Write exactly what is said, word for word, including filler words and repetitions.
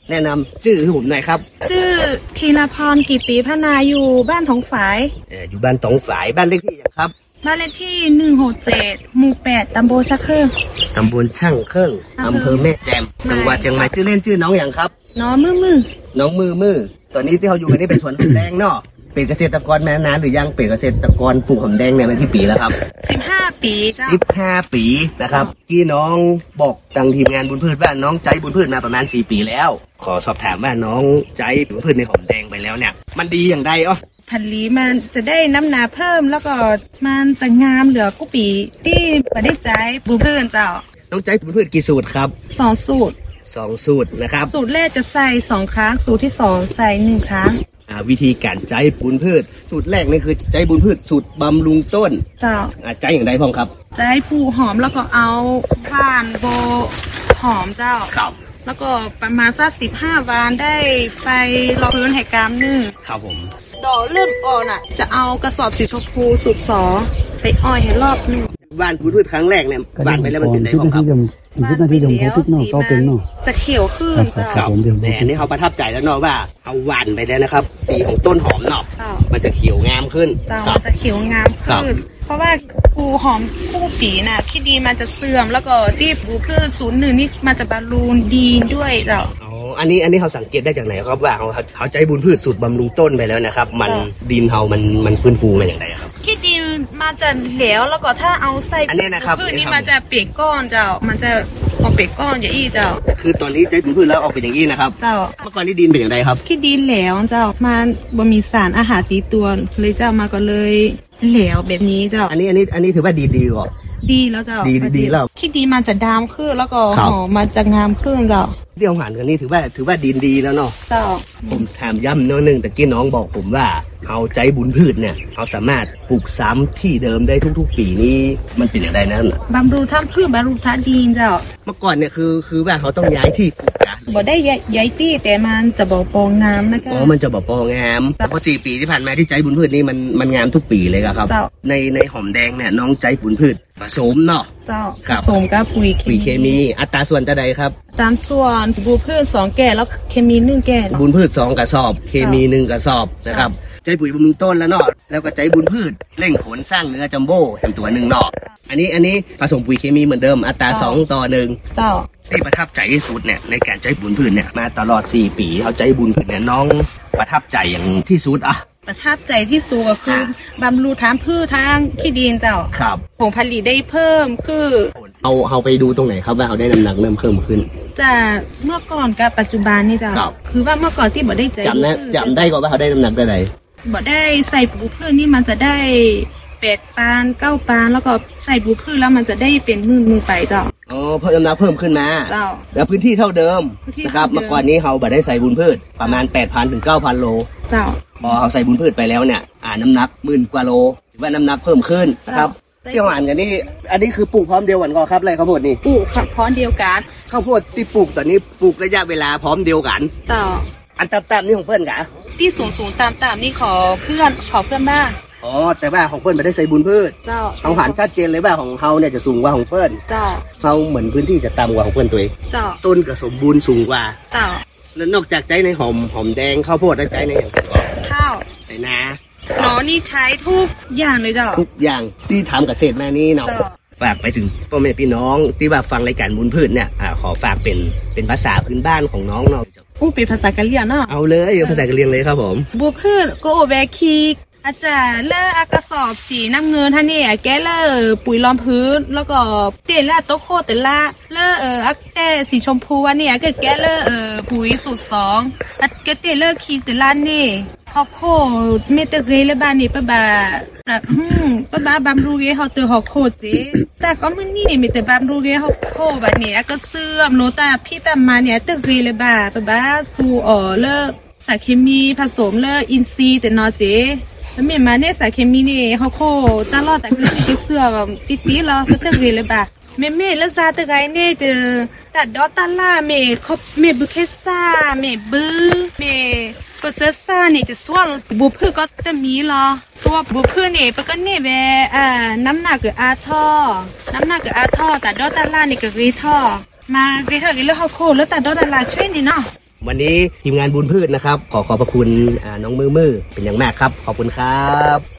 แนะนำชื่อให้ผมหน่อยครับชื่อธีรพรกิติพนาอยู่บ้านทองฝายเอออยู่บ้านตองฝายบ้านเลขที่อย่างครับบ้านเลขที่หนึ่งหกเจ็ดหมู่แปดตำบลชักเครื่องตำบลช่างเครื่องอำเภอแม่แจ่มจังหวัดเชียงใหม่ชื่อเล่นชื่อน้องอย่างครับน้องมือมือน้องมือมือตอนนี้ที่เขาอยู่กันนี่เป็นสวนหอมแดงเนาะเป็นเกษตรกรมานานหรือยังเป็นเกษตรกรปลูกหอมแดงเนี่ยมาที่ปีแล้วครับสิบห้าปีเจ้าสิบห้าปีนะครับที่น้องบอกทางทีมงานบุญพืชว่าน้องใจบุญพืชมาประมาณสี่ปีแล้วขอสอบถามว่าน้องใจบุญพืชในหอมแดงไปแล้วเนี่ยมันดีอย่างไรอ๋อทันลีมันจะได้น้ำหนาเพิ่มแล้วก็มันจะงามเหลือกุปีที่มาได้ใจบุญพืชเจ้าน้องใจบุญพืชกี่สูตรครับสองสูตรสองสูตรนะครับสูตรแรกจะใส่สองครั้งสูตรที่สองใส่หนึ่งครั้งวิธีการใจบุญพืชสูตรแรกนี่คือใจบุญพืชสูตรบำรุงต้นเจ้าใจอย่างไรพ่อครับใจผูหอมแล้วก็เอาว่านโบหอมเจ้าครับแล้วก็ประมาณสักสิบห้าวันได้ไปรอพื้นแห่กรรมนึงครับผมดอกเริ่มอ่อนอ่ะจะเอากระสอบสีชมพูสูตรสอไปอ้อยให้รอบนึงว่านบุญพืชครั้งแรกเนี่ยว่านไปแล้วมันเป็นไงพ่อครับสิบนาทีเดียวเขาติดเนาะเขาเป็นเนาะจะเขียวขึ้นครับแต่อันนี้เขาประทับใจแล้วเนาะว่าเอาหวานไปแล้วนะครับสีของต้นหอมเนาะมันจะเขียวงามขึ้นมันจะเขียวงามขึ้นเพราะว่าปูหอมคู่ปีน่ะที่ดีมันจะเสื่อมแล้วก็ที่ปูพืชศูนย์หนึ่งนี่มันจะบำรุงดีด้วยเจ้าอ๋ออันนี้อันนี้เขาสังเกตได้จากไหนครับว่าเขาเขาใจบุญพืชสูตรบำรุงต้นไปแล้วนะครับมันดินเขามันมันฟื้นฟูมาอย่างไรครับที่ดินมันจะเหลวแล้วก็ถ้าเอาใส่พืชนี่มันจะเปียกก้อนเจ้ามันจะออกเปียกก้อนอย่างอี้เจ้าคือตอนนี้ใจบุญพืชแล้วออกเป็นอย่างอี้นะครับเจ้าเมื่อก่อนนี่ดินเป็นอย่างไรครับที่ดินเหลวเจ้ามันบ่มีสารอาหารตีตัวเลยเจ้ามาก็เลยเหลวแบบนี้เจ้าอันนี้อันนี้อันนี้ถือว่าดีดีก่อนดีแล้วเจ้าดีดีแล้วที่ดีมันจะดำขึ้นแล้วก็หอมมันจะงามขึ้นเจ้าที่เอาหานกันนี่ถือว่าถือว่าดินดีแล้วเนาะเจ้าผมถามย้ำเนื้อหนึ่งแต่กี้น้องบอกผมว่าเอาใจบุญพืชเนี่ยเขาสามารถปลูกซ้ำที่เดิมได้ทุกๆปีนี้มันเป็นอย่างไรนั่นบำรุงทั้งพืชบำรุงทั้งดินเจ้าเมื่อก่อนเนี่ยคือคือว่าเขาต้องย้ายที่ปลูกนะบ่ได้ย้ายที่แต่มันจะบ่ปองงามนะคะอ๋อมันจะบ่ปองงามเพราะสี่ปีที่ผ่านมาที่ใจบุญพืชนี่มันมันงามทุกปีเลยครับในในหอมแดงเนี่ยน้องใจบุญพืชผสมเนาะเจ้าผสมกับปุ๋ยปุ๋ยเคมีอัตราส่วนจะใดครับตามส่วนบุญพืชสองแก่แล้วเคมีหนึ่งแก่บุญพืชสองกระสอบเคมีหนึ่งกระสอบนะครับใจปุ๋ยบำรุงต้นแล้วเนาะแล้วก็ใจบุญพืชเร่งผลสร้างเนื้อจัมโบ้แถมตัวหนึ่งเนาะอันนี้อันนี้ผสมปุ๋ยเคมีเหมือนเดิมอัตราสองต่อหนึ่งเจ้าที่ประทับใจที่สุดเนี่ยในการใจบุญพืชเนี่ยมาตลอดสี่ปีเขาใจบุญพืชเนี่ยน้องประทับใจอย่างที่สุดอะประทับใจที่สุดก็คือบำรุงทั้งพืชทั้งที่ดินเจ้าครับผลผลิตได้เพิ่มคือเอาเอาไปดูตรงไหนครับว่าเขาได้น้ำหนักเริ่มเพิ่มขึ้นจากเมื่อก่อนกับปัจจุบันนี่เจ้าคือว่าเมื่อก่อนที่บ่ได้ใจจำได้จำได้ก่อนว่าเขาได้น้ำหนักได้ไหนบ่ได้ใส่ปูพืชนี่มันจะได้แปดปานเก้าปานแล้วก็ใส่ปูพืชแล้วมันจะได้เป็นมือมือไปเจ้าอ๋อเพิ่มน้ำหนักเพิ่มขึ้นมาเจ้าแล้วพื้นที่เท่าเดิมนะครับเมื่อก่อนนี้เขาบ่ได้ใส่บุญพืชประมาณ แปดพัน ถึง เก้าพัน โลเจ้าพอเขาใส่บุญพืชไปแล้วเนี่ยอ่าน้ำหนักหมื่นกว่าโลถือว่าน้ำหนักเพิ่มขึ้นนะครับที่หวานกันนี่อันนี้คือปลูกพร้อมเดียวกันก็ครับไรข้าวโพดนี่ปลูกพร้อมเดียวกันข้าวโพดที่ปลูกตอนนี้ปลูกระยะเวลาพร้อมเดียวกันเจ้าอันตามๆนี่ของเพื่อนกะที่สูงสูงตามตามนี่ขอเพื่อนขอเพื่อนบ้างอ๋อแต่ว่าของเพื่อนไม่ได้ใส่บุญพืชเจ้าเขาหันชัดเจนเลยว่าของเขาเนี่ยจะสูงกว่าของเพื่อนเจ้าเขาเหมือนพื้นที่จะต่ำกว่าของเพื่อนตัวเองเจ้าต้นก็สมบูรณ์สูงกว่าเจ้าแล้วนอกจากใจในหอมหอมแดงข้าวโพดแล้วใจในอย่างอื่นข้าวใส่นาหนอนี่ใช้ทุกอย่างเลยเจ้าทุกอย่างที่ทำเกษตรแม่นี้เนาะฝากไปถึงพ่อแม่พี่น้องที่ว่าฟังรายการบุญพืชเนี่ยอ่าขอฝากเป็นเป็นภาษาพื้นบ้านของน้องเนาะอู้เป็นภาษากะเหรี่ยงเนาะเอาเลยภาษากะเหรี่ยงเลยครับผมบุญพืชก็โอแบคีอาจารย์เลิกกระสอบสีน้ำเงินท่านนี่แกเลิกปุ๋ยล้อมพื้นแล้วก็เตล่าโต๊ะโคเตล่าเลิกเอออักแกสีชมพูวันนี้ก็แกเลิกเออปุ๋ยสูตรสองอักแกเตเลิกคีเตล่านี่ฮอกโคเมตเรเลบ้านนี่ป้าบ้าแบบฮึมป้าบ้าบำรุงเยฮอกเตอฮอกโคเจแต่ก็มันนี่มีแต่บำรุงเยฮอกโคแบบนี้ก็เสื่อมโนตาพี่ตามมาเนี่ยเตเรเลบ้าป้าบ้าสู่อ๋อเลิกสารเคมีผสมเลิกอินทรีย์แต่นอเจแล้วเมื่อมาเนี่ยสารเคมีนี่เขาโคตลอดแต่ก็ติดเสื้อแบบติดๆแล้วก็เตเรเลบ้าเมเม่แล้วซาตะไกเนี่ยเจอตัดดอตาล่าเมคบเมบุเคซ่าเมบือเมโปรเซสซ่าเนี่ยจะส่วนบุพืชก็จะมีหรอส่วนบุพืชเนี่ยปก็เนี่ยแบบอ่าน้ำหนักกับอาท่อน้ำหนักกับอาท่อตัดดอตาล่าเนี่ยกับรีท่อมารีท่อกินแล้วเขาโคแล้วตัดดอตาล่าช่วยนี่เนาะวันนี้ทีมงานบุญพืชนะครับ ขอขอบพระคุณอ่าน้องมือมือเป็นอย่างมากครับ ขอบคุณครับ